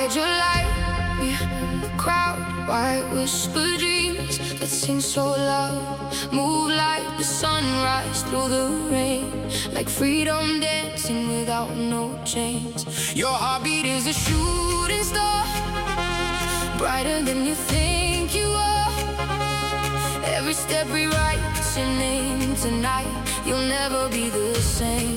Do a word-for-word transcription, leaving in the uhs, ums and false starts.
hide your light behind the crowd. White whisper dreams that sing so loud. Move like the sunrise through the rain, like freedom dancing without no chains. Your heartbeat is a shooting star, brighter than you think you are. Every step rewrites your name tonight. You'll never be the same.